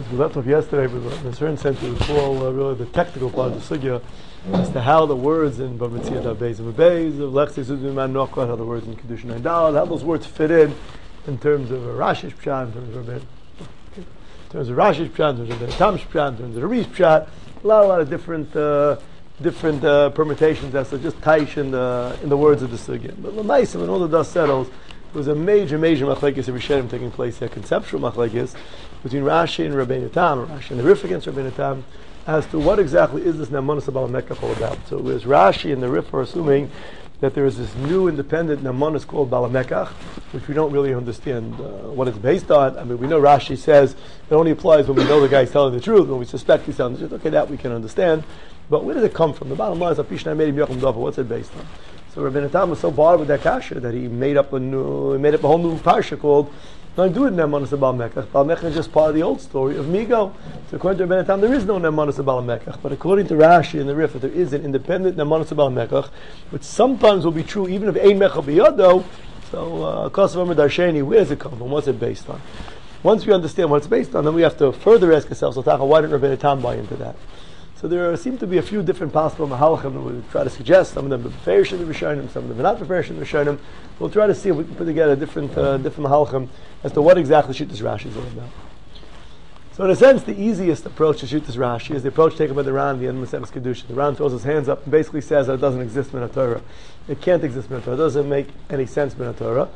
we left off yesterday, but in a certain sense we call really the technical part of the sugya as to how the words in Bava Metzia Beis and Beis of Lechzi Suzu Man Nochot, how the words in Kedushin and Dalad, how those words fit in terms of a Rashi's Pshat, in terms of Rashi's Pshat, in terms of the Tam's Pshat, in terms of the Ri's Pshat, a lot of different permutations as to just taish in the words of the sugya. But l'maisa, when all the dust settles, there was a major machlekes of Rishonim taking place here, conceptual machlekes between Rashi and Rabbeinu Tam, Rashi and the Rif against Rabbeinu Tam, as to what exactly is this Nemanos Baal Mekach all about. So as Rashi and the Rif are assuming that there is this new independent Nemanos called Baal Mekach, which we don't really understand what it's based on. I mean, we know Rashi says it only applies when we know the guy's telling the truth, when we suspect he's telling the truth. Okay, that we can understand. But where does it come from? The bottom line is, what's it based on? So Rabbeinu Tam was so bothered with that kasha that he made up a whole new parsha called "Don't do it Nemanos Baal Mekach." Baal Mekach is just part of the old story of Migo. So according to Rabbeinu Tam, there is no Nemanos Baal Mekach, but according to Rashi and the Rif, there is an independent Nemanos Baal Mekach, which sometimes will be true even if Ein Mecha B'Yado. So Kosav Darsheni, where does it come from? What's it based on? Once we understand what it's based on, then we have to further ask ourselves, why didn't Rabbeinu Tam buy into that? So there seem to be a few different possible mahalachim that we try to suggest. Some of them are beferish in the Rishonim, some of them are not beferish in the Rishonim. We'll try to see if we can put together different mahalachim as to what exactly Shittas Rashi is all about. So in a sense, the easiest approach to Shittas Rashi is the approach taken by the Ran, the end of Maseches Kedusha. The Ran throws his hands up and basically says that it doesn't exist in the Torah. It can't exist in the Torah. It doesn't make any sense in the Torah.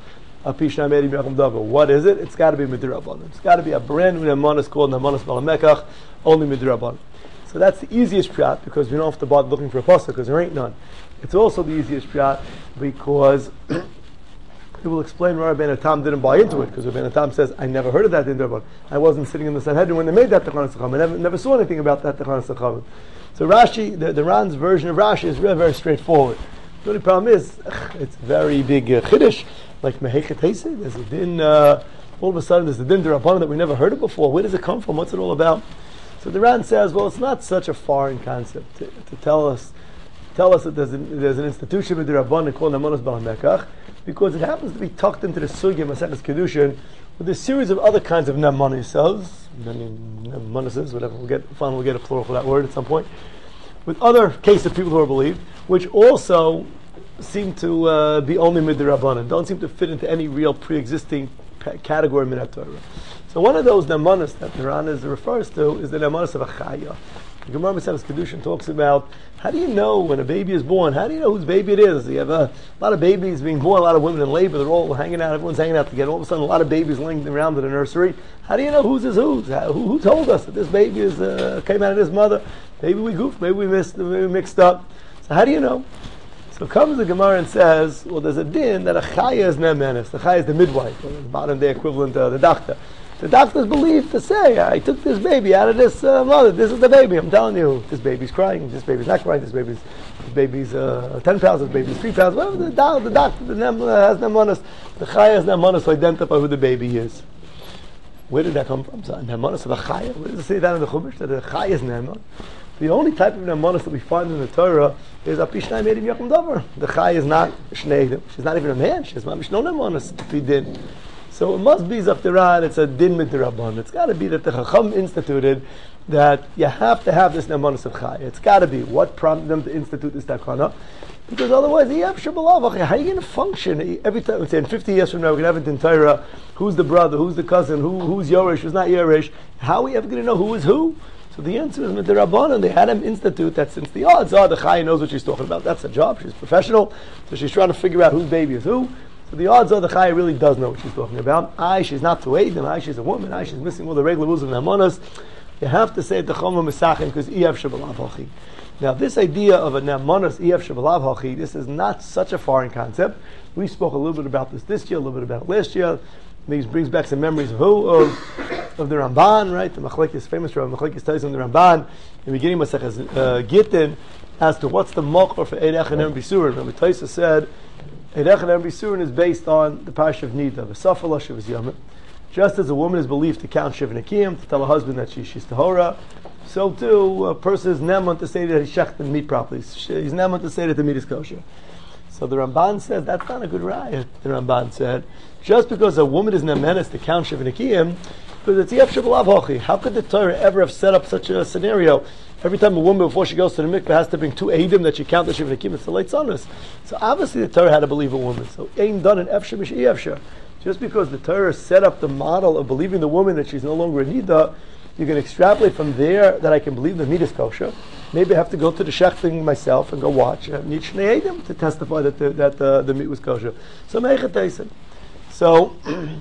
What is it? It's got to be Midrabanan. It's got to be a brand new Nemanos called Nemanos Baal Mekach, only Midrabanan. So that's the easiest pshat because we don't have to bother looking for a pasuk because there ain't none. It's also the easiest pshat because it will explain why Rabbeinu Tam didn't buy into it, because Rabbeinu Tam says, I never heard of that in Durban. I wasn't sitting in the Sanhedrin when they made that Techanas Chachamim. I never saw anything about that Techanas Chachamim. So Rashi, the Ran's version of Rashi is very, very straightforward. The only problem is, it's very big chiddush, like Mehechet Heisei. There's a din, all of a sudden there's a din D'Rabbanan that we never heard of before. Where does it come from? What's it all about? So the Ran says, well, it's not such a foreign concept to tell us that there's an institution with the Rabbanan called Nemanos Baal Mekach, because it happens to be tucked into the Sugya Maseches Kedushin with a series of other kinds of Nemanos, whatever. We'll get a plural for that word at some point, with other cases of people who are believed, which also seem to be only Midrabanan, don't seem to fit into any real pre-existing category in Torah. So one of those nemanos that the Ran refers to is the nemanos of a chaya. The Gemara Maseches Kedushin talks about how do you know when a baby is born? How do you know whose baby it is? You have a lot of babies being born, a lot of women in labor. They're all hanging out. Everyone's hanging out together. All of a sudden, a lot of babies laying around in the nursery. How do you know whose is whose? Who told us that this baby is came out of this mother? Maybe we goofed. Maybe we mixed up. So how do you know? So comes the Gemara and says, well, there's a din that a chaya is nemenes. The chaya is the midwife, or the modern day equivalent of the doctor. The doctor's believed to say, I took this baby out of this mother. This is the baby. I'm telling you, this baby's crying. This baby's not crying. This baby's 10 pounds. This baby's 3 pounds. Whatever the doctor has nemanos. The chaya has nemanos to identify who the baby is. Where did that come from? So, nemanos of a chaya. Where does it say that in the Chumash that the chaya is neman? The only type of nemanos that we find in the Torah is apishnai medim yakum davar. The chaya is not shneidim. She's not even a man. She's not no nemanos to be din. So it must be Zaftiran, it's a din midrabban. It's got to be that the Chacham instituted that you have to have this nemanos of chaya. It's got to be. What prompted them to institute this takana? Because otherwise, how are you going to function? Every time, let's say in 50 years from now, we're going to have it in Torah, who's the brother, who's the cousin, who's Yoresh, who's not Yoresh. How are we ever going to know who is who? So the answer is midrabban, and they had him institute that since the odds are the chaya knows what she's talking about. That's a job. She's professional. So she's trying to figure out whose baby is who. So the odds are the chaya really does know what she's talking about. She's not to Eidim. She's a woman. She's missing all the regular rules of nemanos. You have to say the choma misachim because ef shebalav hachi. Now this idea of a nemanos ef shebalav hachi, this is not such a foreign concept. We spoke a little bit about this year, a little bit about it last year. It brings back some memories of the Ramban, right? The Machlekes, famous Machlekes tells in the Ramban, in the beginning of Maseches Gittin, as to what's the makor for Eirech and Em Bisurin. Remember, Taisa said Eirech and Em Bisurin is based on the Parsha of Nida, the Safala Shivas Yamim. Just as a woman is believed to count Shiv Nekiim, to tell her husband that she's Tahora, so too a person is neman to say that he's shecht the meat properly. He's neman to say that the meat is kosher. So the Ramban says that's not a good riot. The Ramban said just because a woman is nemenes to count Shiv Nekiim, Because it's Yef Shabalav Hochi. How could the Torah ever have set up such a scenario? Every time a woman, before she goes to the mikveh, has to bring 2 eidim that she counts that she would keep. It's the late sonus. So obviously the Torah had to believe a woman. So ain't done an efshar mish efshar. Just because the Torah set up the model of believing the woman that she's no longer a nida, you can extrapolate from there that I can believe the meat is kosher. Maybe I have to go to the shechting myself and go watch. I need shnei eidim to testify that the meat was kosher. So meichet. So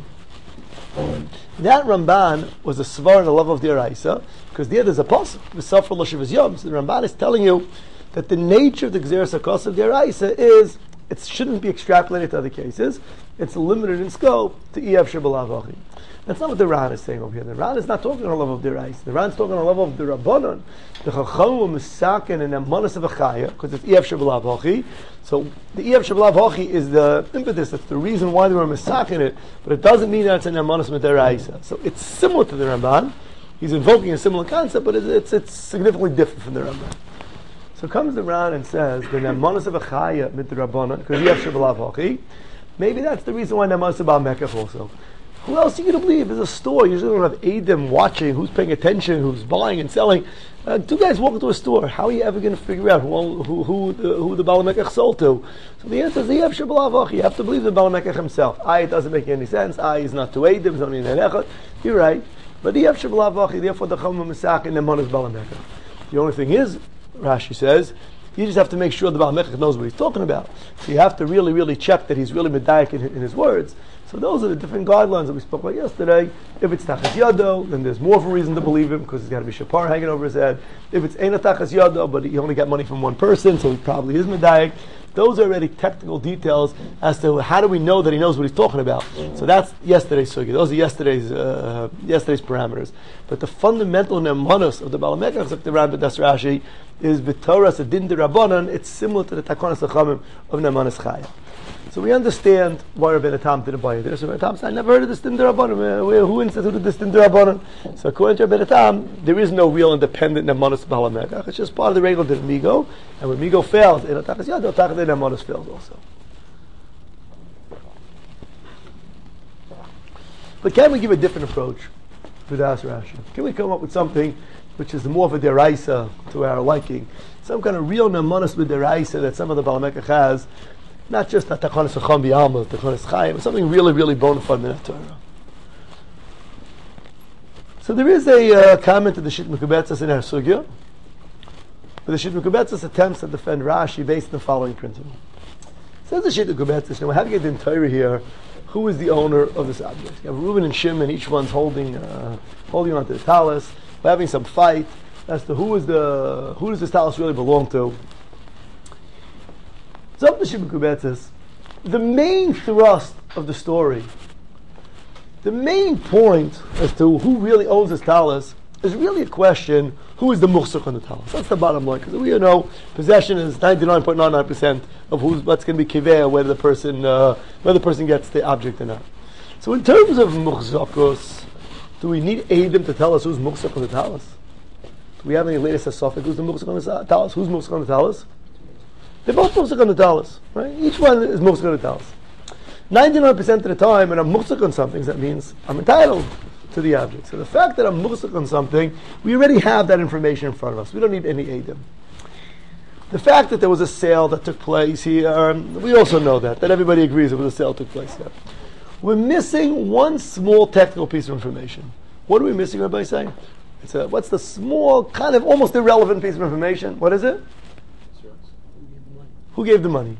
that Ramban was a svar in the love of the Araisa, because there's a pasuk, v'safar l'shivas yom. So the Ramban is telling you that the nature of the Gzeres HaKos of the Araisa is, it shouldn't be extrapolated to other cases. It's limited in scope to EF Shabalav Achi. That's not what the Ran is saying over here. The Ran is not talking on the level of the Araisa. The Ran is talking on the level of the Rabbanon. The Chacham were misaken and Amanas of Achaya, because it's EF Shabalav Achi. So the EF Shabalav Achi is the impetus, that's the reason why they were misaken it, but it doesn't mean that it's an Amanas with the Araisa. So it's similar to the Ramban. He's invoking a similar concept, but it's significantly different from the Ramban. So comes the Ran and says, the Namanas of Achaya mit the Rabbanon, because EF Shabalav Achi, maybe that's the reason why Namanas of Baal Mekach also. Who else are you going to believe? There's a store. You usually don't have Eidim watching, who's paying attention, who's buying and selling. 2 guys walk into a store. How are you ever going to figure out who the Baal Mekach sold to? So the answer is, you have to believe the Baal Mekach himself. It doesn't make any sense. He's not 2 Eidim, he's only an Echad. You're right. But the Yev Shabalav, therefore the Chum Misak and the Mon is Baal Mekach. The only thing is, Rashi says, you just have to make sure the Baal Mekach knows what he's talking about. So you have to really, really check that he's really medayik in his words. So those are the different guidelines that we spoke about yesterday. If it's Tachas Yado, then there's more of a reason to believe him, because he's got to be Shapar hanging over his head. If it's Eina Tachas Yado, but he only got money from one person, so he probably is medayik. Those are already technical details as to how do we know that he knows what he's talking about. So that's yesterday's sugi. Those are yesterday's parameters. But the fundamental nemanos of the Baal Mekach, like the Rambam Das Rashi, is b'Torah sedin de Rabbanan. It's similar to the Takonas Achamim of Nemanos Chaya. So we understand why Rabbeinu Tam didn't buy it. So Rabbeinu Tam said, I never heard of this din de Rabbanan. Who instituted this din de Rabbanan? So according to Rabbeinu Tam, there is no real independent nemanos Baal Mekach. It's just part of the regular din Migo. And when Migo fails, in Atachas Yad, Atachas de nemanos fails also. But can we give a different approach to Das Rashi? Can we come up with something which is more of a deraisa to our liking? Some kind of real nemanos with deraisa that some of the Baal Mekach has, not just a Tachanas Acham B'Alma, Tachanas Chayim, but something really, really bona fide Minat Torah. So there is a comment to the Shit Mekubetzes in our Sugya, but the Shit Mekubetzes attempts to defend Rashi based on the following principle. Says the Shit Mekubetzes, we have to get the Torah here. Who is the owner of this object? You have Reuben and Shimon, each one's holding onto the talus. We're having some fight as to who does this talus really belong to. So the Shit Mekubetzes, the main thrust of the story, the main point as to who really owns this talus is really a question: who is the muhsuk on the talus? That's the bottom line, because we know possession is 99.99% of what's going to be kiveh, whether the person gets the object or not. So in terms of muhzakos, do we need Eidim to tell us who's muhsuk on the talus? Do we have any latest asophic? Who's the muhsuk on the talus? Who's muhsuk on the talus? They're both muhsuk on the talus, right? Each one is muhsuk on the talus. 99% of the time, when I'm muhsuk on something, that means I'm entitled to the object. So the fact that I'm muhsuk on something, we already have that information in front of us. We don't need any Eidim. The fact that there was a sale that took place here, we also know that everybody agrees there was a sale that took place here. We're missing one small technical piece of information. What are we missing, everybody saying? What's the small, kind of almost irrelevant piece of information? What is it? Who gave the money?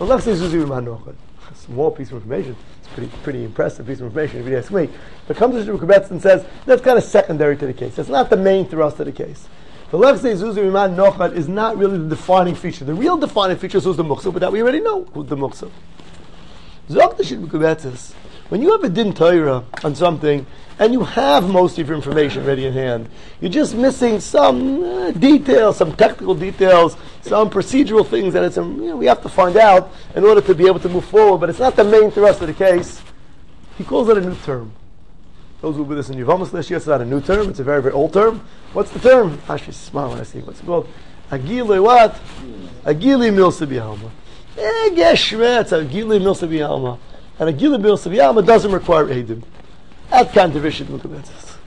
A small piece of information. It's pretty impressive piece of information if you ask me. But comes to Shukabetz and says, that's kind of secondary to the case. That's not the main thrust of the case. The Lechzei Zuzi Riman Nochad is not really the defining feature. The real defining feature is who's the Muksub, but that we already know who's the Muksub. Zok the Shukabetz, when you have a din Torah on something, and you have most of your information ready in hand, you're just missing some details, some technical details, some procedural things that we have to find out in order to be able to move forward, but it's not the main thrust of the case. He calls it a new term. Those who were with us in Yevamos last year, it's not a new term, it's a very, very old term. What's the term? I should smile when I see what's it called. Agili what? Agili milsa b'alma. Geshmet, Agili milsa b'alma. And Agili milsa b'alma doesn't require Eidim. At Kantavish Mekubetzes.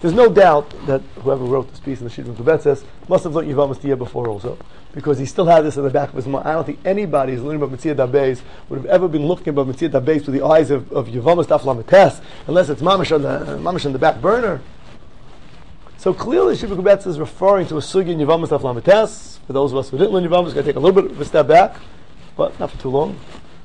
There's no doubt that whoever wrote this piece in the Shidduch Kubetzes must have learned Yevamos Tiyah before also, because he still had this in the back of his mind. I don't think anybody who's learning about Metziah Dabeis would have ever been looking about Metziah Dabeis through the eyes of Yevamos Daf Lametes, unless it's mamash on the back burner. So clearly, Shidduch Kubetzes is referring to a sugi in Yevamos Daf Lametes. For those of us who didn't learn Yevamos, got to take a little bit of a step back, but not for too long.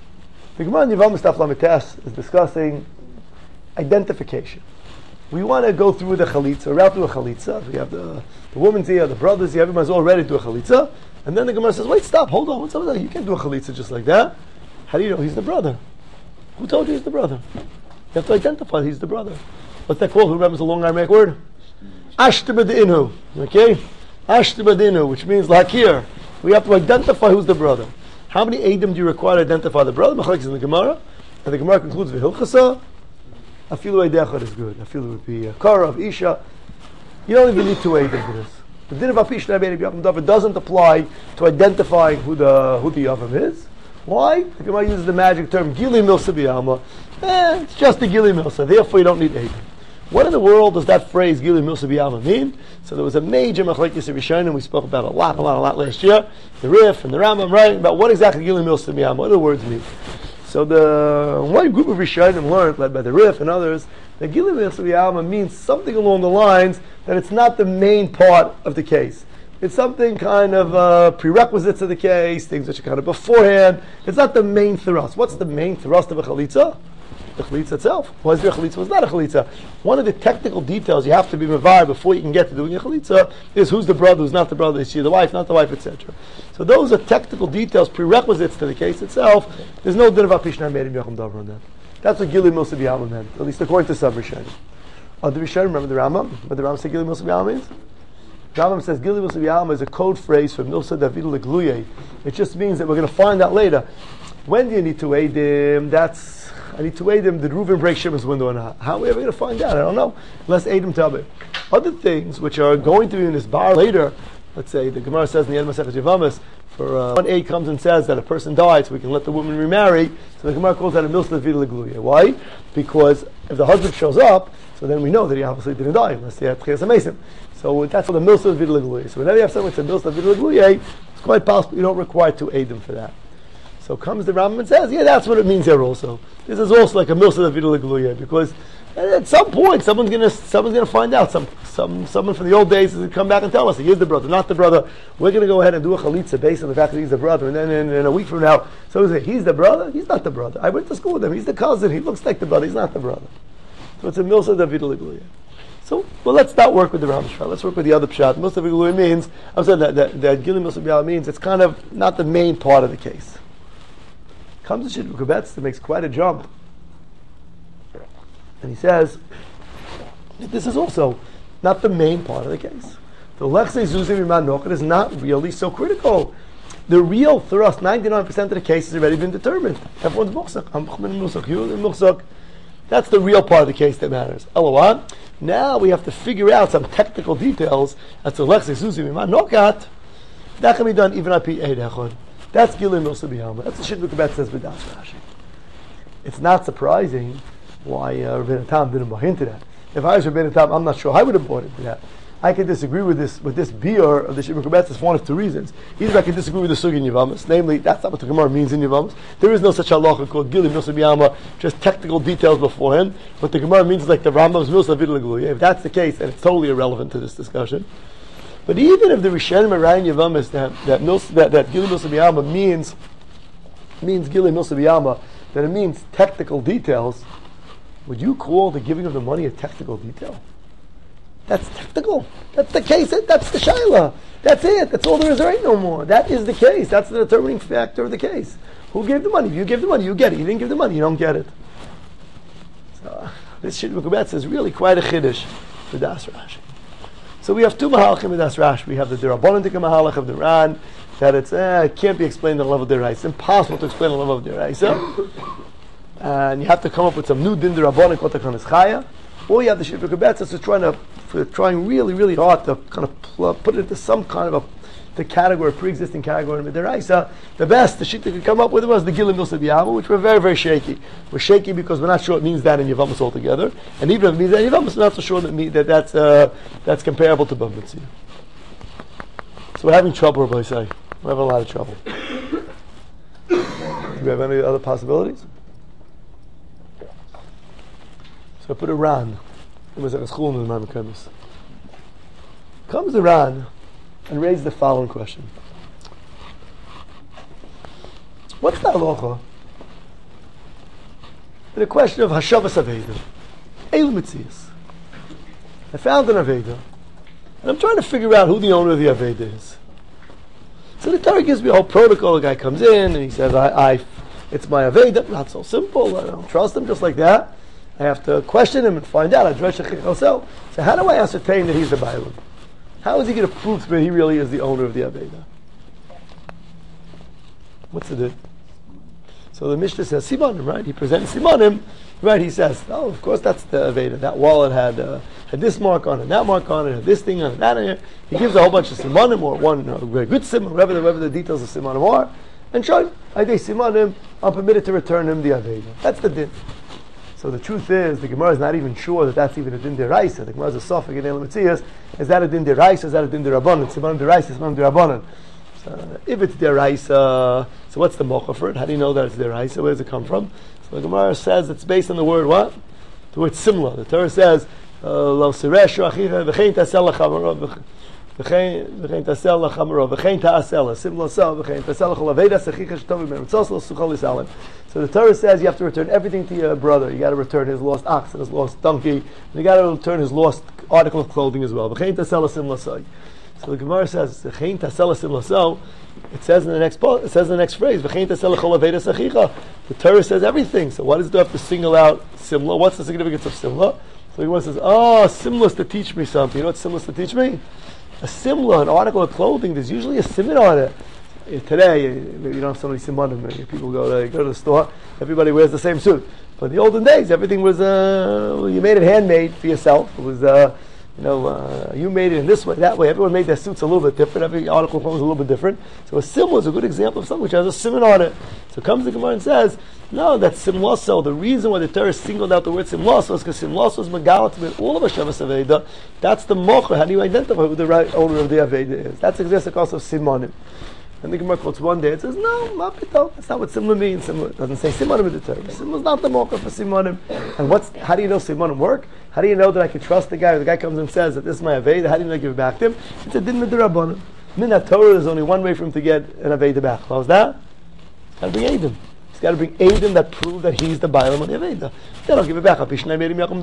The Gemara in Yevamos Daf Lametes is discussing identification. We want to go through the chalitza, route through a chalitza. We have the woman's here, the brothers here, everyone's all ready to do a chalitza. And then the Gemara says, wait, stop, hold on, what's up with that? You can't do a chalitza just like that. How do you know he's the brother? Who told you he's the brother? You have to identify he's the brother. What's that called? Who remembers the long Aramaic word? Ashtabadinu. Okay? Ashtabadinu, which means lakir. We have to identify who's the brother. How many Eidim do you require to identify the brother? Machlokes in the Gemara. And the Gemara concludes with Hilchasa. Afilu Eidechad is good. Afilu would be Kara of Isha. You don't even need two Eidim for this. The din of Apishna Bein Yavam Davar doesn't apply to identifying who the Yavam is. Why? The Gemara uses the magic term Gili Milsa B'Yama. It's just the Gili Milsa. Therefore, you don't need Eidim. What in the world does that phrase Gili Milsa B'Yama mean? So there was a major Machlokes Rishonim we spoke about a lot last year. The Rif and the Rambam, right? About what exactly Gili Milsa B'Yama. What do the words mean? So the one group of Rishonim learned, led by the Rif and others, that Gili Milsa B'Yama means something along the lines that it's not the main part of the case. It's something kind of prerequisites of the case, things which are kind of beforehand. It's not the main thrust. What's the main thrust of a chalitza? The chalitza itself. Why is there a chalitza? It's not a chalitza. One of the technical details you have to be mevar before you can get to doing a chalitza is who's the brother, who's not the brother, is she the wife, not the wife, etc. So those are technical details, prerequisites to the case itself. There's no din of apishnar made in Yacham Davar on that. That's what Gili Milsa B'Yama meant, at least according to some Rishonim. Other Rishonim, remember the Rambam? What the Rambam said Gili Milsa B'Yama means? The Rambam says Gili Milsa B'Yama is a code phrase for Milsa David L'Gluye. It just means that we're going to find out later. When do you need to aid him? I need to aid him. Did Reuven break Shimon's window or not? How are we ever going to find out? I don't know. Let's aid him to it. Other things which are going to be in this bar later, let's say the Gemara says in the end of Masechet Yevamos, for one aid comes and says that a person died, so we can let the woman remarry. So the Gemara calls that a milsa david l'gluya. Why? Because if the husband shows up, so then we know that he obviously didn't die unless he had tchias mason. So that's for the milsa david l'gluya. So whenever you have someone that's a milsa david l'gluya, it's quite possible you don't require to aid them for that. So comes the Rambam and says, yeah, that's what it means here also. This is also like a milsa david l'gluya, because at some point someone's gonna find out. Someone from the old days is going to come back and tell us he is the brother, not the brother. We're going to go ahead and do a chalitza based on the fact that he's the brother, and then in a week from now, someone will say he's the brother. He's not the brother. I went to school with him. He's the cousin. He looks like the brother. He's not the brother. So it's a milsa david l'gluya. So, well, let's not work with the Rambam Shah. Let's work with the other pshat. Milsa david l'gluya means, I'm saying that Gili Milsa B'Yama means it's kind of not the main part of the case. Comes to Shidduch Kubetzes that makes quite a jump. And he says that this is also not the main part of the case. The Lechse Zuzim Iman Nochad is not really so critical. The real thrust, 99% of the case has already been determined. Everyone's Muchsak. That's the real part of the case that matters. LOA. Now we have to figure out some technical details as to Lechse Zuzim Iman Nochad. That can be done even at Pi Eid Echad. That's Gili Milsa B'Yama. That's the Shidduch Kubetzes says B'das Rashi. It's not surprising why Rabbeinu Tam didn't buy into that. If I was Rabbeinu Tam, I'm not sure I would have bought into that. I could disagree with this biur of the Shidduch Kubetzes for one of two reasons. Either I can disagree with the Sugi in Yevamos, namely, that's not what the Gemara means in Yevamos. There is no such halacha called Gili Milsa B'Yama, just technical details beforehand. What the Gemara means is like the Rambam's Milsa david l'gluya. If that's the case, then it's totally irrelevant to this discussion. But even if the Rishonim Arayin Yevamos that Gili Milsa B'Yama means Gili Milsa B'Yama, that it means technical details, would you call the giving of the money a technical detail? That's technical. That's the case. That's the shaila. That's it. That's all there is. There ain't no more. That is the case. That's the determining factor of the case. Who gave the money? If you give the money, you get it. You didn't give the money, you don't get it. So this Shidduch Kubetzes is really quite a chiddush for Das Rashi. So we have two mahalachim in Das Rashi. We have the Dirabanan Tika mahalach of the Ran, that it can't be explained on the level of Diraisa. It's impossible to explain on the level of Diraisa. And you have to come up with some new din Dirabanan called Takon Chaya. Or you have the Shidduch Kubetzes is trying really, really hard to kind of put it into some kind of the category, pre-existing category in Midiraisa, the best the Shita could come up with was the Gilim Milsa B'Yama, which were very, very shaky. We're shaky because we're not sure it means that in Yavamas altogether, and even if it means that in Yavamas, we're not so sure that's comparable to Bava Metzia. So we're having trouble, Rabbi say. We're having a lot of trouble. Do we have any other possibilities? So I put Iran. It was like a school in the Mamakemis. Comes Iran and raises the following question. What's the halacha? The question of Hashavas Aveda. Eil Mitzias. I found an Aveda. And I'm trying to figure out who the owner of the Aveda is. So the Torah gives me a whole protocol. The guy comes in and he says, it's my Aveda. Not so simple. I don't trust him just like that. I have to question him and find out. So how do I ascertain that he's the Bailam? How is he going to prove to me he really is the owner of the Aveda? What's the deal? So the Mishnah says Simanim, right? He presents Simanim, right? He says, oh, of course that's the Aveda. That wallet had this mark on it, that mark on it, had this thing on it, that on it. He gives a whole bunch of Simanim, or one very good Siman, whatever the details of Simanim are, and show him, I say Simanim, I'm permitted to return him the Aveda. That's the din. So the truth is, the Gemara is not even sure that that's even a din deraisa. The Gemara is a sophic in Elam Metzias. Is that a din deraisa? Is that a din derabanan? Simanim deraisa, Simanim derabanan. So if it's deraisa, so what's the mocha for it? How do you know that it's deraisa? Where does it come from? So the Gemara says it's based on the word what? The word simla. The Torah says, "Lo sireshu achicha v'chein tasel lachamaro v'chein tasel lachamaro v'chein ta'asel simla so v'chein tasel lachaveda sechicha shtovim meritzos lo suchol yisalem." So the Torah says you have to return everything to your brother. You got to return his lost ox and his lost donkey. And you got to return his lost article of clothing as well. V'chein tasel simla so. So the Gemara says, "V'chein tasel simla so." It says in the next phrase, "V'chein tasel cholaveda sachicha." The Torah says everything. So why does it have to single out simla? What's the significance of simla? So the Gemara says, simla's to teach me something. You know what simla's to teach me? A simla, an article of clothing. There's usually a siman on it. Today, you don't have so many simanim. People go to the store. Everybody wears the same suit. But in the olden days, everything was you made it handmade for yourself. It was you made it in this way, that way. Everyone made their suits a little bit different. Every article was a little bit different. So a simla is a good example of something which has a siman on it. So comes the Gemara and says, no, that's simlaso. The reason why the Torah singled out the word simlaso is because simlaso is megalat with all of Hashavas Aveda. That's the mocha. How do you identify who the right owner of the Aveda is? That's exactly the cause of simanim. And the Gemara quotes one day, it says, no, mapito, that's not what simla means. Simla doesn't say simanim in the Torah. Simla is not the mocha for simanim. And how do you know simanim work? How do you know that I can trust the guy? If the guy comes and says that this is my Aveda, how do you know I give it back to him? It's a din midrabanan. Min HaTorah, there's only one way for him to get an Aveda back. How's that? He's got to bring Eidim. He's got to bring Eidim that prove that he's the Bailam on the Aveda. Then I'll give it back. There is no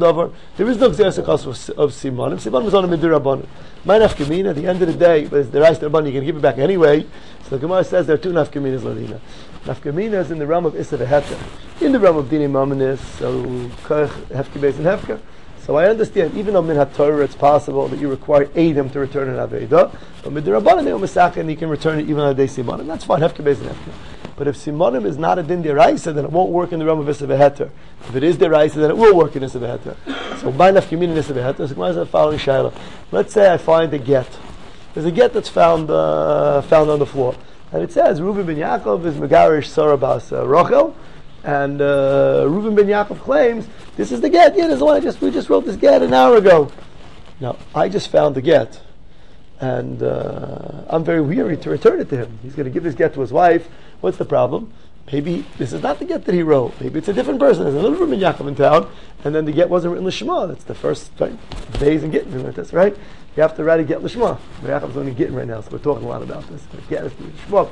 Gzeres of Simanim. Simanim is on a midrabanan. My nafkamina, at the end of the day, but it's the rice rabbanan, you can give it back anyway. So the Gemara says there are two nafkaminas, Ladina. Nafkamina is in the realm of Issa v'Heter. In the realm of Dini Mamanis, so Hefke Beis and Hefker. So I understand, even though Min HaTorah it's possible that you require Eidim to return an Aveda, but Midrabanan Neo Mesach, and you can return it even on a day Simanim. That's fine, Hefke Beis and Hefker. But if Simanim is not a din deraisa, then it won't work in the realm of Issa v'Heter. If it is deraisa, then it will work in Issa v'Heter. So by nafkamin in Issa v'Heter, so Gemara is the following shayla. Let's say I find a get. There's a get that's found on the floor, and it says Reuben ben Yaakov is megarish Sarah bas Rachel, and Reuben ben Yaakov claims this is the get. Yeah, this is the one we just wrote this get an hour ago. Now I just found the get, and I'm very weary to return it to him. He's going to give this get to his wife. What's the problem? Maybe this is not the get that he wrote. Maybe it's a different person. There's another Reuben Yaakov in town, and then the get wasn't written l'shma. That's the first days in getting like this, right? You have to write a get l'shma. Yaakov's only getting right now, so we're talking a lot about this. But get has to be l'shma,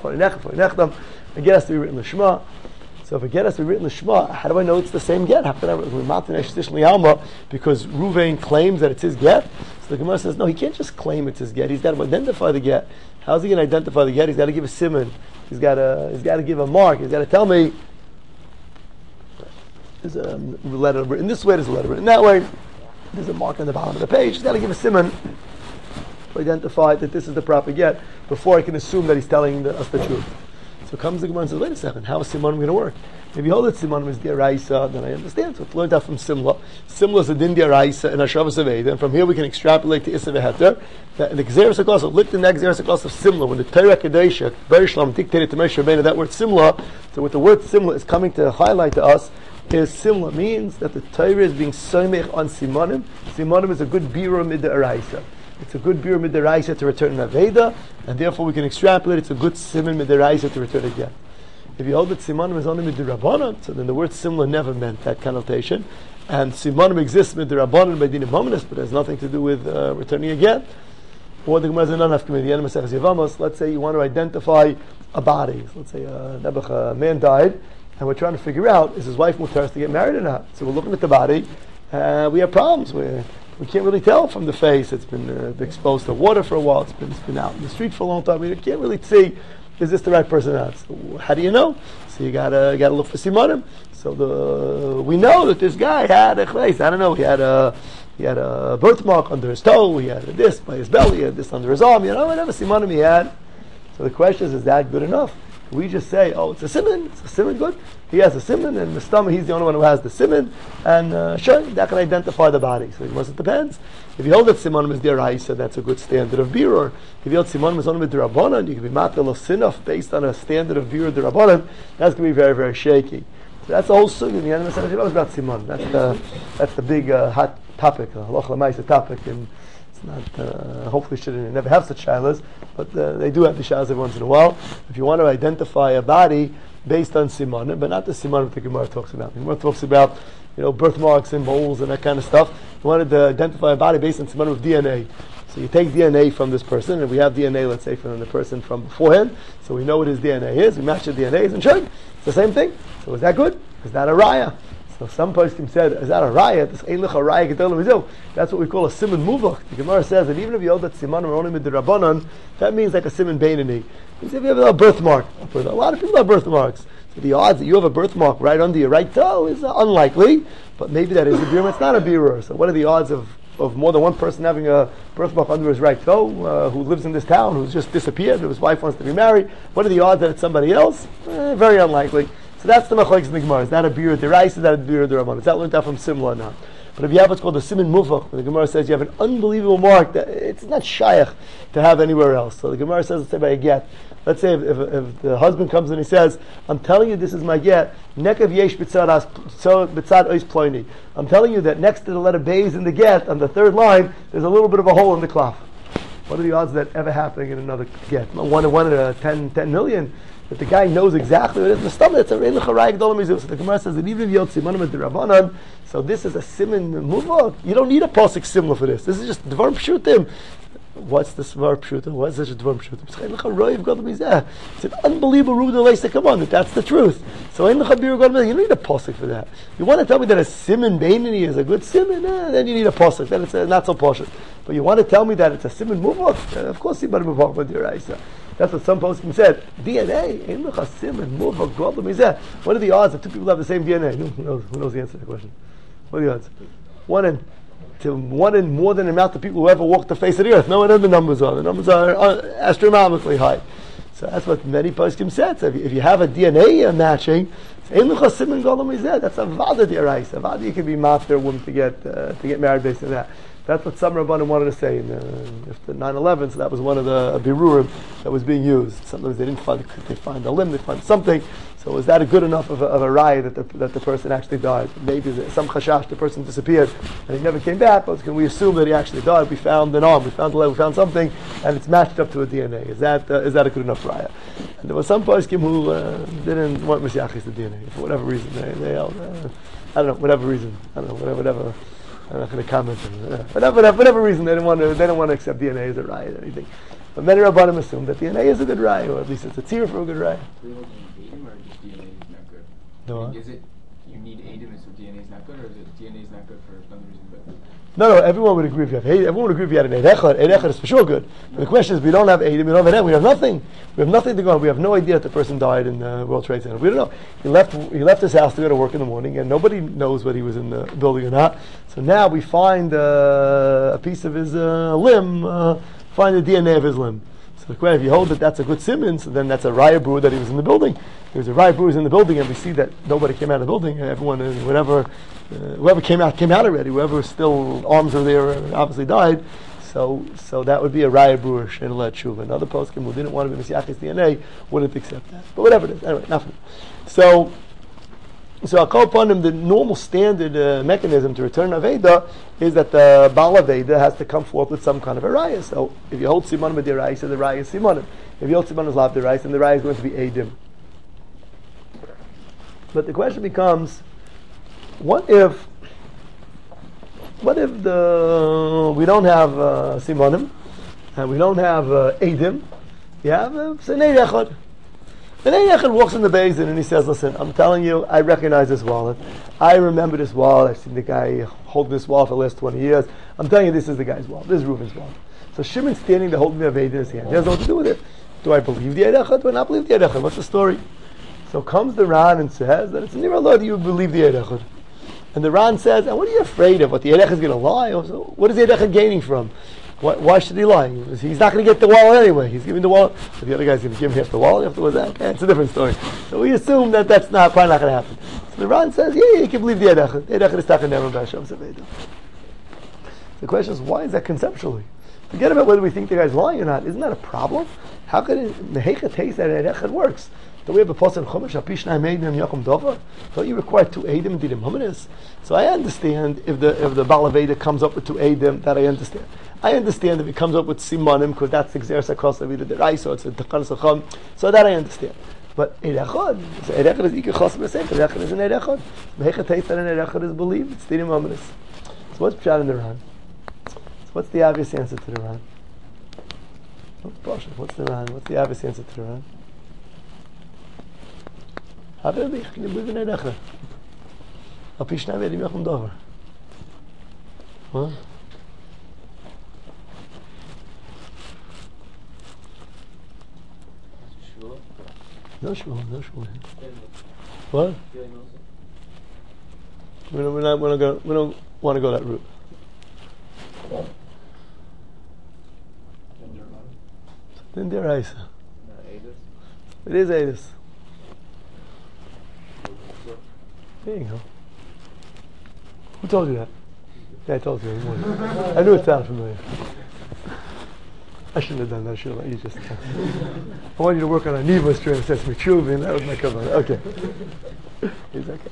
a get has to be written l'shma. So if a get has to be written l'shma, how do I know it's the same get? How can I because Reuven claims that it's his get? So the Gemara says, no, he can't just claim it's his get. He's got to identify the get. How's he going to identify the get? He's got to give a siman. He's got to give a mark. He's got to tell me there's a letter written this way, there's a letter written that way. There's a mark on the bottom of the page. He's got to give a siman to identify that this is the proper get before I can assume that he's telling us the truth. So So comes the Gemara and says, wait a second, how is Simanim going to work? If you hold that Simanim is D'Araisa, then I understand. So it's learned out from Simla. Simla is a Din D'Araisa and Hashavas Aveda, and from here we can extrapolate to Issa V'Heter. That the Gzeres HaKos, looked in that Gzeres HaKos of Simla, when the Torah Kedeshah, Beresh Shalom, dictated to Moshe Rabbeinu that word Simla, so what the word Simla is coming to highlight to us is Simla means that the Torah is being soimech on Simanim. Simanim is a good Bira Mid-D'Araisa. It's a good Bira Mid-D'Araisa to return an Aveda, and therefore we can extrapolate it's a good Siman Mid-D'Araisa to return again. If you hold that Simanim is only Mid-D'Rabbanan, so then the word Simla never meant that connotation, and Simanim exists Mid-D'Rabbanan by Dinim Hominis, but has nothing to do with returning again. Or the Gemara says, let's say you want to identify a body. Let's say a man died, and we're trying to figure out, is his wife mutar to get married or not? So we're looking at the body, we have problems. We can't really tell from the face. It's been exposed to water for a while. It's been out in the street for a long time. We can't really see, is this the right person or not? So how do you know? So you gotta look for simanim. So we know that this guy had a chleis. I don't know. He had a birthmark under his toe. He had this by his belly. He had this under his arm. Whatever simanim he had. So the question is that good enough? We just say, oh, it's a simon. It's a simon good. He has a simon, and the stomach, he's the only one who has the simon. And sure, that can identify the body. So it depends. If you hold that simanim is D'Araisa, that's a good standard of birur. If you hold simanim is only D'Rabbanan, you can be matel of sinaf based on a standard of birur D'Rabbanan. That's going to be very, very shaky. So that's the whole sugi. The end of the was about siman. That's the big hot topic, halacha l'maisa topic. And it's not. Hopefully, shouldn't never have such shilas, but they do have the shilas every once in a while. If you want to identify a body based on siman, but not the siman that the Gemara talks about. The Gemara talks about birthmarks and moles and that kind of stuff. You wanted to identify a body based on siman of DNA. So you take DNA from this person, and we have DNA, let's say, from the person from beforehand, so we know what his DNA is. We match the DNAs and check. It's the same thing. So is that good? Is that a raya? So some poskim said, is that a raya? This ein lecha raya gedolim izil. That's what we call a siman muvach. The Gemara says that even if you hold that siman are only midrabanan, that means like a siman beinani. Means if you have a birthmark, a lot of people have birthmarks. So the odds that you have a birthmark right under your right toe is unlikely, but maybe that is a birur. It's not a birur. So what are the odds of more than one person having a birthmark under his right toe, who lives in this town, who's just disappeared, and his wife wants to be married? What are the odds that it's somebody else? Very unlikely. So that's the machlokes in the Gemara. Is that a birur d'Oraisa? Is that a birur d'Rabbanan? Is that learned out from Simla or not? But if you have what's called a siman muvach, the Gemara says you have an unbelievable mark that it's not shayach to have anywhere else. So the Gemara says, let's say by a get. Let's say if the husband comes and he says, I'm telling you this is my get, nekav yesh b'tzad ois ploini. I'm telling you that next to the letter beis in the get, on the third line, there's a little bit of a hole in the cloth. What are the odds of that ever happening in another get? One in 10 million. That the guy knows exactly what it is in the stomach. It's a rein l'charayik dolam izu. So the Gemara says that even if you hold simanim d'Rabbanan, so this is a siman muvah. You don't need a pasuk simla for this. This is just dvar pshutim. What's this dvar pshutim? What's such a dvar pshutim? It's an unbelievable rule to come on. That's the truth. So you don't need a pasuk for that. You want to tell me that a siman beinani is a good siman? Then you need a pasuk. Then it's not so pasuk. But you want to tell me that it's a siman muvah? Of course, siman muvah by D'Oraisa. That's what some poskim said. DNA, what are the odds that two people have the same DNA? Who knows the answer to the question? What are the odds? One in more than the amount of people who ever walked the face of the earth. No one knows the numbers are. The numbers are astronomically high. So that's what many poskim said. So if you have a DNA matching, that's a vada d'Oraisa. Vada, you can be after a woman to get married based on that. That's what some Rabbanim wanted to say after 9/11. So that was one of the birurim that was being used. Sometimes they didn't find a limb, they find something. So was that a good enough of a raya that the person actually died? Maybe some chashash, the person disappeared and he never came back. But can we assume that he actually died? We found an arm, we found a leg, we found something, and it's matched up to a DNA. Is that a good enough raya? And there were some poskim who didn't want Mesiachis the DNA for whatever reason. They I don't know, whatever reason. I don't know, whatever. I'm not going to comment on whatever reason they don't want to accept DNA as a raya or anything. But many Rabbanim assume that DNA is a good raya, or at least it's a tzir for a good raya. Do you need Adim or just DNA is not good? No. Is it you need Adim so DNA is not good, or is it DNA is not good for some reason? But No, everyone would agree if you have Everyone would agree if you had an Eid Echad. Eid Echad is for sure good. But the question is, we don't have Eidim, we don't have Eid, we have nothing. We have nothing to go on. We have no idea that the person died in the World Trade Center. We don't know. He left his house to go to work in the morning, and nobody knows whether he was in the building or not. So now we find a piece of his limb, find the DNA of his limb. So the question, if you hold that that's a good simon, so then that's a raya brewer that he was in the building. There's a raya brewer in the building, and we see that nobody came out of the building. Everyone, whoever came out already. Whoever still arms are there obviously died. So that would be a raya brewer she'en tshuva. Another poskim who didn't want to be Mesiachis DNA wouldn't accept that. But whatever it is, anyway, nothing. So I'll call upon him. The normal standard mechanism to return Aveda is that the Baal Aveda has to come forth with some kind of a raya. So if you hold Simanim with the raya, the raya is Simanim. If you hold Simanim lav the raya, then the raya is going to be Eidim. But the question becomes, what if we don't have Simanim and we don't have Eidim? You have Senei Echad. And then Echad walks in the basin and he says, listen, I'm telling you, I recognize this wallet. I remember this wallet. I've seen the guy hold this wallet for the last 20 years. I'm telling you, this is the guy's wallet. This is Reuven's wallet. So Shimon's standing there holding the Aveda in his hand. He doesn't know what to do with it. Do I believe the Eid Echad? Do I not believe the Eid Echad? What's the story? So comes the Ran and says that it's near Allah that you believe the Eid Echad. And the Ran says, and what are you afraid of? What, the Eid Echad is going to lie? So what is the Eid Echad gaining from? Why should he lie? He's not going to get the wallet anyway. He's giving the wallet. But the other guy's going to give him half the wallet afterwards. Okay, it's a different story. So we assume that that's probably not going to happen. So the Ran says, yeah, you can believe the Eid Echad. The Eid Echad is taken never by Hashem Saveda. The question is, why is that conceptually? Forget about whether we think the guy's lying or not. Isn't that a problem? How could Mehecha taste that Eid Echad works? Don't we have a post in Chumash, Apishna Meidim Yakum Dover? Don't you require 2 Eidim and Didim Humanis? So I understand if the Baal Aveda comes up with 2 Eidim, that I understand. I understand if he comes up with Simanim, because that's the Xersa Kos Avida Derai, so it's a Takan Sacham, so that I understand. But Eid Echad is Ike Chos B'Seif, Eid Echad is an Eid Echad. Mehecha taste that an Eid Echad is believed, it's Didim Humanis. So what's Pshat in the Ran? So what's the obvious answer to the Ran? What's the Ran? What's the obvious answer to the Ran? Habibi, can you believe in Eid Echad? Al Pi Shnei Eidim Yakum Dover. What? No shmuel. What? We don't want to go that route. Then there Isa. It is Eidus. There you go. Who told you that? Yeah, I told you. I knew it sounded familiar. I shouldn't have done that. I should have let you just. I want you to work on a Niva string that says Michuvin. That was my cover. Okay. He's okay.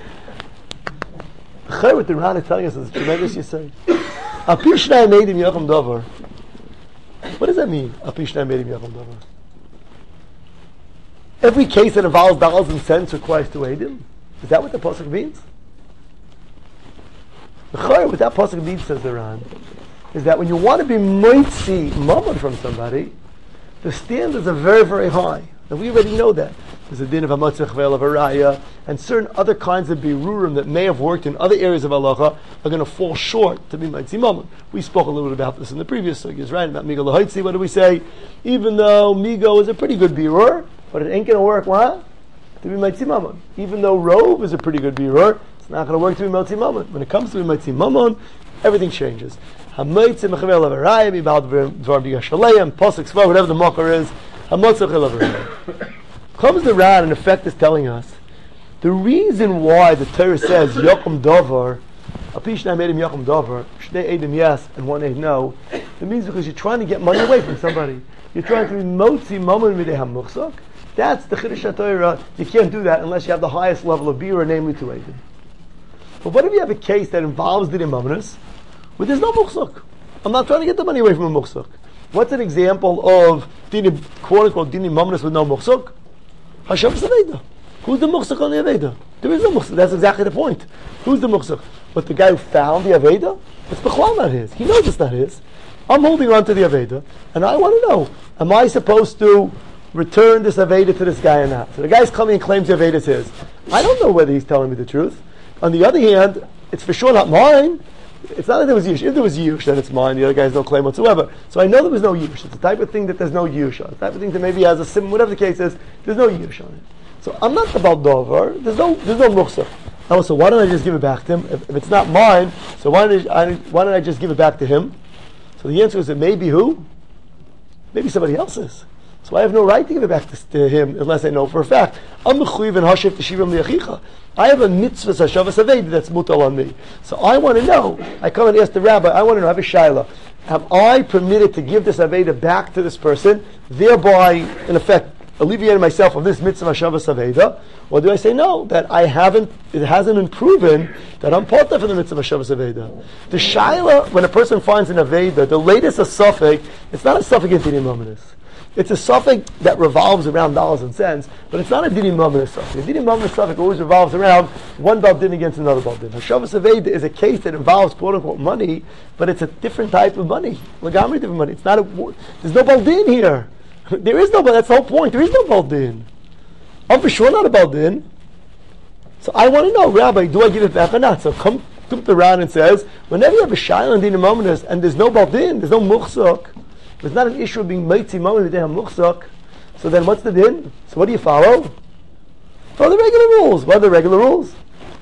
The what the Ran is telling us is tremendous. You say, Apishna Meidim Yacham Dover. What does that mean? Apishna Meidim Yacham Dover. Every case that involves dollars and cents requires 2 Eidim. Is that what the pasuk means? What that pasuk means, says the Ran, is that when you want to be moitzi mammon from somebody, the standards are very, very high. And we already know that. There's a din of hamatzach ve'el of a raya, and certain other kinds of birurim that may have worked in other areas of halacha are going to fall short to be moitzi mammon. We spoke a little bit about this in the previous sugyas, right? About migo lahoitzi. What do we say? Even though migo is a pretty good birur, but it ain't going to work, what? To be moitzi mammon. Even though rove is a pretty good birur, it's not going to work to be moitzi mammon. When it comes to be moitzi mammon, everything changes. Hamaitzi mechavel of a raya, bibal dvar b'yashaleim, posik svar, whatever the mocker is, hamatzach el of a raya. Comes the Ran, in effect, is telling us the reason why the Torah says Yakum Dover, Apishna Meidim Yakum Dover, Shnei Eidim yes and 1 Eid no. It means because you're trying to get money away from somebody. You're trying to be motzi mammon midei hamuchzak. That's the Chiddush HaTorah. You can't do that unless you have the highest level of birur, namely 2 Eidim. But what if you have a case that involves dinim mamnos, where there's no muchzak? I'm not trying to get the money away from a muchzak. What's an example of dinim, quote unquote, dinim mamnos with no muchzak? Hashem Saveda. Who's the muchzak on the Aveda? There is no muchzak. That's exactly the point. Who's the muchzak? But the guy who found the Aveda? It's Bechlau not his. He knows it's not his. I'm holding on to the Aveda, and I want to know, am I supposed to return this Aveda to this guy or not? So the guy's coming and claims the Aveda is his. I don't know whether he's telling me the truth. On the other hand, it's for sure not mine. It's not that there was Yush. If there was Yush, then it's mine. The other guy has no claim whatsoever. So I know there was no Yush. It's the type of thing that there's no Yush on. It's the type of thing that maybe has a sim, whatever the case is, there's no Yush on it. So I'm not about Dover. There's no Muchsach. So why don't I just give it back to him? If it's not mine, so why don't I just give it back to him? So the answer is it may be who? Maybe somebody else's. So I have no right to give it back to him unless I know for a fact. I'm mechuyev and hashiv teshivim liachicha. I have a mitzvah hashavas aved that's mutal on me. So I want to know. I come and ask the rabbi. I want to know. I have a shaila. Am I permitted to give this aveda back to this person, thereby, in effect, alleviating myself of this mitzvah hashavas aveda? Or do I say no? That I haven't. It hasn't been proven that I'm part of the mitzvah hashavas aveda. The shaila, when a person finds an aveda, the latest a suffix. It's not a suffix in dinim mominus. It's a suffix that revolves around dollars and cents, but it's not a dinim mominus suffix. A dinim mominus suffix always revolves around one baldin against another baldin. Hashavas aveda is a case that involves quote unquote money, but it's a different type of money. Legamri different money. It's not a. There's no baldin here. There is no. That's the whole point. There is no baldin. I'm for sure not a baldin. So I want to know, Rabbi, do I give it back or not? So come to the Ran and says, whenever you have a shayla and dinim mominus and there's no baldin, there's no muchzak. It's not an issue of being meitzi moment with muchzak. So then what's the din? So what do you follow? Follow the regular rules. What are the regular rules?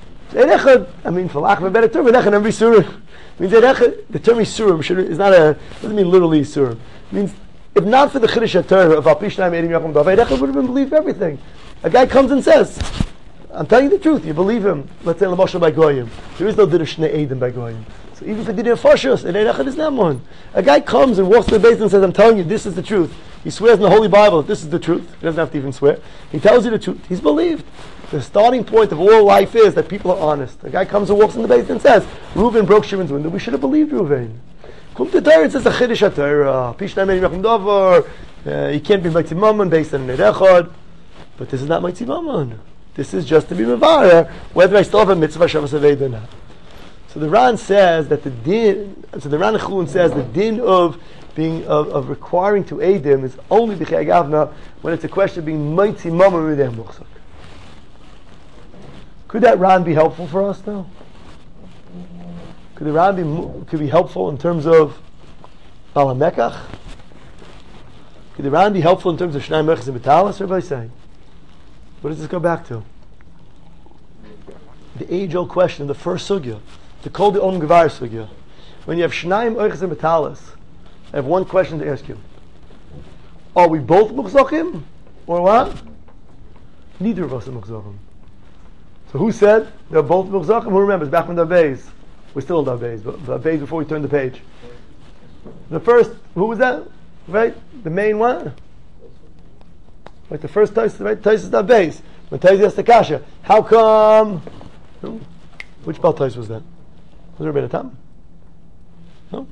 I mean, for lack of a better term, every surah means the term isurim is not doesn't mean literally isurim. It means if not for the chiddush Torah of Alpishnayim Edim Yakum Dav, would have been believed everything. A guy comes and says, "I'm telling you the truth." You believe him. Let's say l'moshe by goyim. There is no dinush shnei edim by goyim. So even if it didn't fashus, it ain't is not one. A guy comes and walks to the base and says, "I'm telling you, this is the truth." He swears in the Holy Bible that this is the truth. He doesn't have to even swear. He tells you the truth. He's believed. The starting point of all life is that people are honest. A guy comes and walks in the base and says, "Reuven broke Shimon's window." We should have believed Reuven. Come to Torah, it says a chiddush Torah. Pishnayim Edim Yakum Davar. You can't be mitzvah mammon based on an echad. But this is not mitzvah mammon. This is just to be mevarer whether I still have a mitzvah shavas aved or not. So the Ran says that the din. So the Ran Chulun says the din of being of requiring to aid them is only b'chei gavna when it's a question of being mitzvah mammon with them muchzak. Could that Ran be helpful for us though? Could the Ran be helpful in terms of Balamekach? Could the Ran be helpful in terms of Shnai Merchas and Betalis? What are everybody saying? What does this go back to? The age-old question, the first sugya, the Kol the Om Gevar sugya. When you have Shnai Merchas and Betalis, I have one question to ask you. Are we both Muchzakim? Or what? Neither of us are Muchzakim. So who said they're both Muchzakim? Who remembers? Back from the Beis. We're still in Dav but Dav before we turn the page. The first, who was that? Right? The main one? Like the first Tais, right? Tais is Dav When Tais asked the Kasha, how come? Which Baal Tais was that? Was it Rabbeinu Tam? No?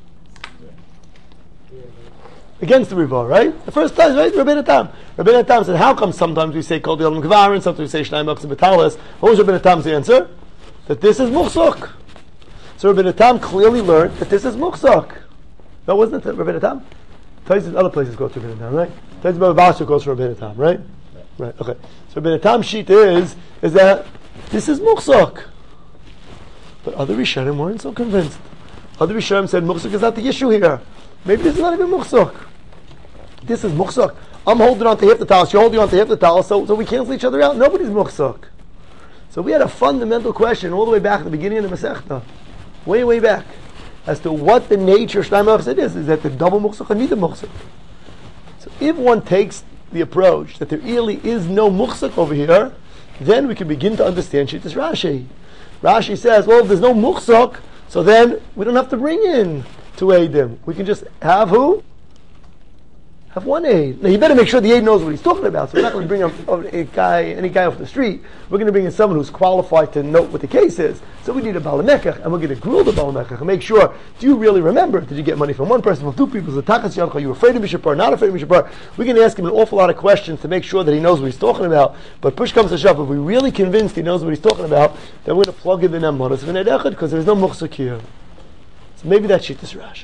Against the Riva, right? The first Tais, right? Rabbeinu Tam. Rabbeinu Tam said, how come sometimes we say Kol B'Yom Kvar and sometimes we say Shnai Merchas and Betalis? What was Rabbeinu Tam's answer? That this is Muchzak. So Rabbeinu Tam clearly learned that this is Muchzak. No, wasn't it Rabbeinu Tam? Other places go to Rabbeinu Tam, right? Tais Baba Basra goes to Rabbeinu Tam, right? Right, okay. So Rabbeinu Tam's sheet is that this is Muchzak. But other Rishonim weren't so convinced. Other Rishonim said Muchzak is not the issue here. Maybe this is not even Muchzak. This is Muchzak. I'm holding on to half the talis, you're holding on to half the talis, so we cancel each other out. Nobody's Muchzak. So we had a fundamental question all the way back at the beginning of the Masechta. Way back, as to what the nature of Shnai Merchas is that the double muchzak or neither muchzak. So if one takes the approach that there really is no muchzak over here, then we can begin to understand Shittas Rashi. Rashi says, well, if there's no muchzak, so then we don't have to bring in two eidim. We can just have who? Have one aid. Now you better make sure the aid knows what he's talking about. So we're not going to bring any guy off the street. We're going to bring in someone who's qualified to know what the case is. So we need a balamekach, and we're going to grill the balamekach and make sure, do you really remember? Did you get money from one person, from two people? Are you afraid of Mishapar, not afraid of Mishapar? We're going to ask him an awful lot of questions to make sure that he knows what he's talking about. But push comes to shove, if we're really convinced he knows what he's talking about, then we're going to plug in the Namadas of an Edechad, because there's no muchzak here. So maybe that's Shittas Rashi.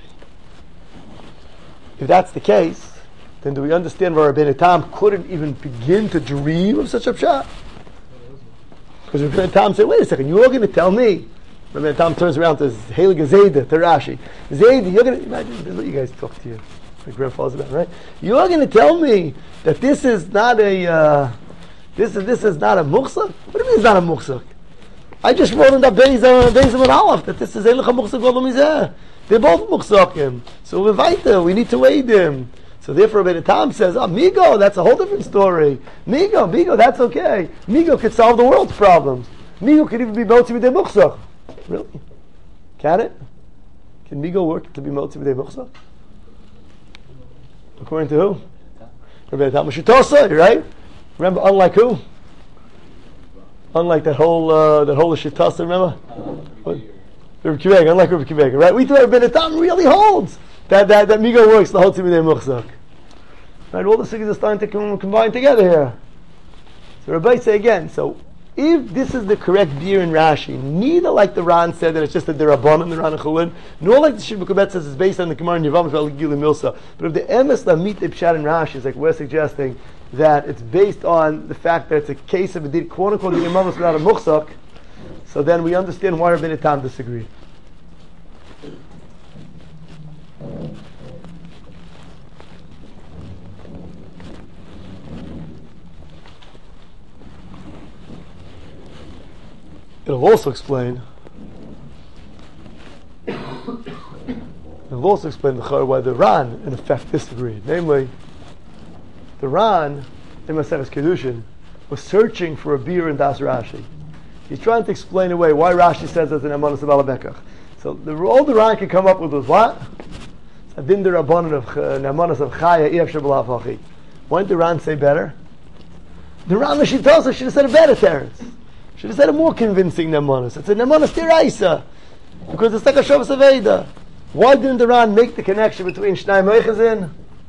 If that's the case, then do we understand why Rabbeinu Tam couldn't even begin to dream of such a pshat? Because Rabbeinu Tam said, wait a second, you're going to tell me. Rabbeinu Tam turns around to Heilige Zayda, to Rashi. Zayda, you're going to, imagine, this is what you guys talk to your grandfather's about, right? You're going to tell me that this is not a, this is not a muchzak? What do you mean it's not a muchzak? I just wrote in the Beis of Aleph that this is Eilecha Muchzak Golom Mizeh. They're both muchzakim. So we weiter, we need to weigh them. So therefore, Rabbeinu Tam says, Migo, that's a whole different story. Migo, that's okay. Migo could solve the world's problems. Migo could even be Motzi B'dei Muchsach. Really? Can it? Can Migo work to be Motzi B'dei Muchsach? According to who? Rabbeinu Tam Shitosa, right? Remember, unlike who? Unlike that whole Shitosa, remember? Rabbi Kiva, unlike Rabbi Kiva, right? We thought Rabbeinu Tam really holds that Migo works the whole Tzimidei Muchzak. Right? All the sigas are starting to combine together here. So Rabbi say again, so if this is the correct beer in Rashi, neither like the Ran said that it's just a derabbanan, the Ran and Chulin, nor like the Shibud Kubet says it's based on the Gemara and Yevamos about Gili Milsa. But if the emes lamit pshat in Rashi is like we're suggesting that it's based on the fact that it's a case of a did quote unquote the Yevamos without a muchzak, so then we understand why Rabbeinu Tam disagreed. It'll also explain the why the Ran in effect disagreed. Namely, the Ran in Maseches Kedushin was searching for a beer in Das Rashi. He's trying to explain away why Rashi says there's an Amanas of Alabekach. So all the Ran could come up with was what? Adin Rabbanan of Amanas of Chaya Efshar B'Lav Hachi. Why didn't the Ran say better? The Ran Meshitosa should have said a better Teretz. Should have said a more convincing Nemanis. It's a Nemanis Tiraisa. Because it's like a Shavas Aveda. Why didn't the Ran make the connection between Shnai Meichazin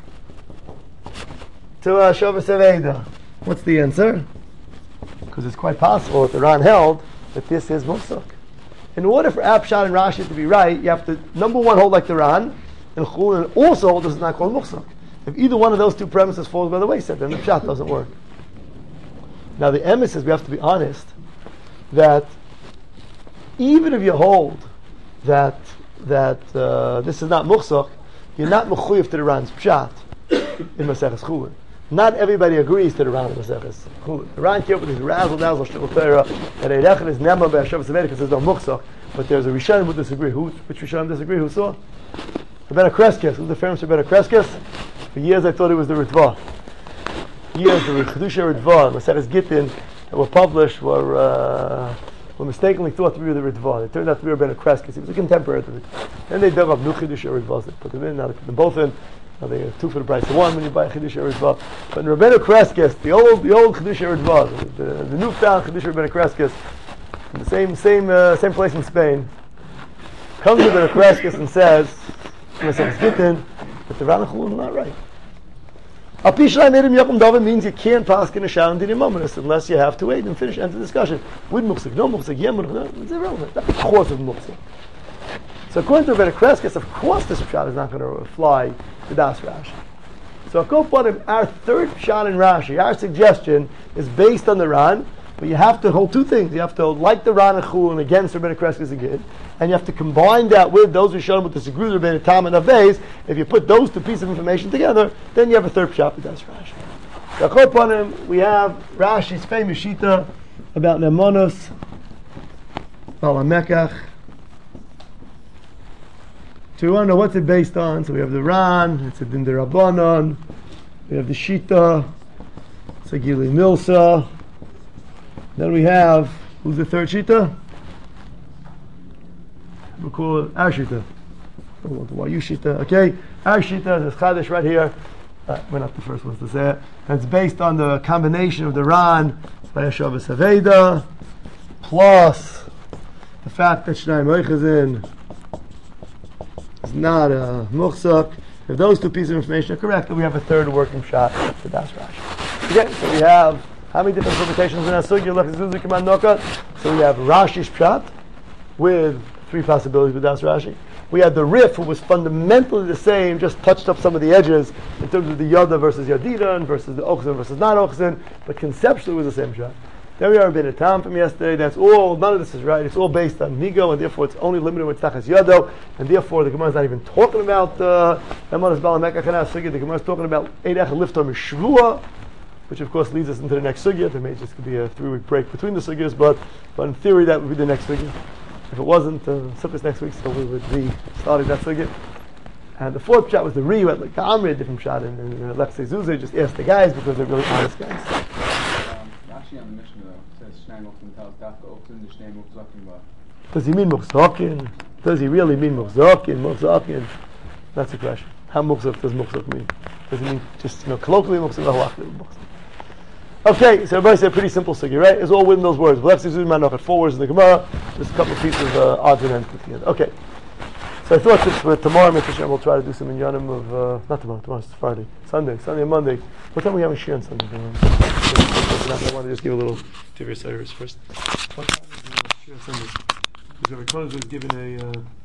to Shavas Aveda? What's the answer? Because it's quite possible that the Ran held that this is Musuk. In order for Apshat and Rashi to be right, you have to, number one, hold like the Ran, and Chul, and also hold this is not called Musuk. If either one of those two premises falls by the wayside, then the Pshat doesn't work. Now the emes says we have to be honest that even if you hold that this is not muchzak, you're not mechuyev to the Ran's pshat in Maseches Chulin. Not everybody agrees to the Ran in Maseches Chulin. The Ran came up with this razzle dazzle shtickle Torah that Eirechad is nema be'ashavas aveda because there's no muchzak. But there's a Rishonim who disagree. Which Rishonim disagree? Who saw? Rebbeinu Kreskes. Who's the famous Rebbeinu Kreskes? For years I thought it was the Ritva. Years the Chedusha Ritva, Maseches Gittin, that were published were mistakenly thought to be the Ritva. They turned out to be Rebbeinu Kreskes. He was a contemporary of the Ritva. Then they dug up new Chedusha Ritvas. They put them in. Now they put them both in. Now they get two for the price of one when you buy Chedusha Ritva. But in Rebbeinu Kreskes, the old Chedusha Ritva, the newfound Chedusha Rebbeinu Kreskes, in the same place in Spain, comes to Rebbeinu Kreskes and says, Maseches Gittin, that the Ran and Chulin are not right. Apishlai made him Yakum David means you can't pass in a Shalom Dinim Mominus unless you have to wait and finish, end the discussion. With Muksik, no Muksik, yeah Muksik, it's irrelevant. That's the cause of Muksik. So according to Rebbeinu Kreskes, of course this Pshat is not going to fly to Das Rashi. So Akopanim, our third Pshat in Rashi, our suggestion is based on the Ran, but you have to hold two things. You have to hold like the Ran and Chulin against Rebbeinu Kreskes again, and you have to combine that with those who show them with disagree with Rebbeinu Tam and Avez. If you put those two pieces of information together, then you have a third Pshat with Das Rashi. So Akopanim, we have Rashi's famous Shita about Nemonos, Balamekach. So we want to know what's it based on. So we have the Ran, it's a Din Rabbanon, we have the Shita, it's a Gili Milsa. Then we have, who's the third Shita? We'll call it our Shita. Why you Shita? Okay, our Shita is Chadash right here. We're not the first ones to say it. And it's based on the combination of the Ran by Shavas Aveda plus the fact that Shnai Meichazin is not a Muchzak. If those two pieces of information are correct, then we have a third working shot for Das Rashi. Okay, so we have how many different interpretations in Asugya? So we have Rashi's Pshat with three possibilities with Das Rashi. We had the Rif, who was fundamentally the same, just touched up some of the edges in terms of the Yada versus Yadida, and versus the Ochsen versus not Ochsen, but conceptually it was the same Pshat. There we are in Beit Tam from yesterday. That's all. None of this is right. It's all based on Migo, and therefore it's only limited with Tachas Yado, and therefore the Gemara is not even talking about Emanos Balamekach and Asugya. The Gemara is talking about Eidach Liftor Mishvua, which of course leads us into the next sugya. There may just be a 3-week break between the sugyas, but in theory that would be the next sugya. If it wasn't, sukkahs next week, so we would be starting that sugya. And the fourth shot was the Ri, who had like Amri, a different shot, and Alexei Zuzay just asked the guys because they're really honest guys. Actually, on the Mishnah though, it says Shnei Muktzim tells Dafka Uktzim, the Shnei Muktzim ba. Does he mean Mukzakin? Does he really mean Mukzakin? Mukzakin? That's the question. How Mukzak does Mukzak mean? Does he mean just colloquially Mukzak or halachically Mukzak? Okay, so everybody said pretty simple sugi, right? It's all within those words. Alexei Zuzay Manach at 4 words in the Gemara. Just a couple of pieces of odds and ends at the end. Okay. So I thought that for tomorrow, Mr. Shem, we'll try to do some inyanim of, not tomorrow's Friday, Sunday and Monday. What time are we having Shir on Sunday? I want to just give a little Tivir Cyrus first. What time is Shir on Sunday? Because Rabbi Kohen was given a...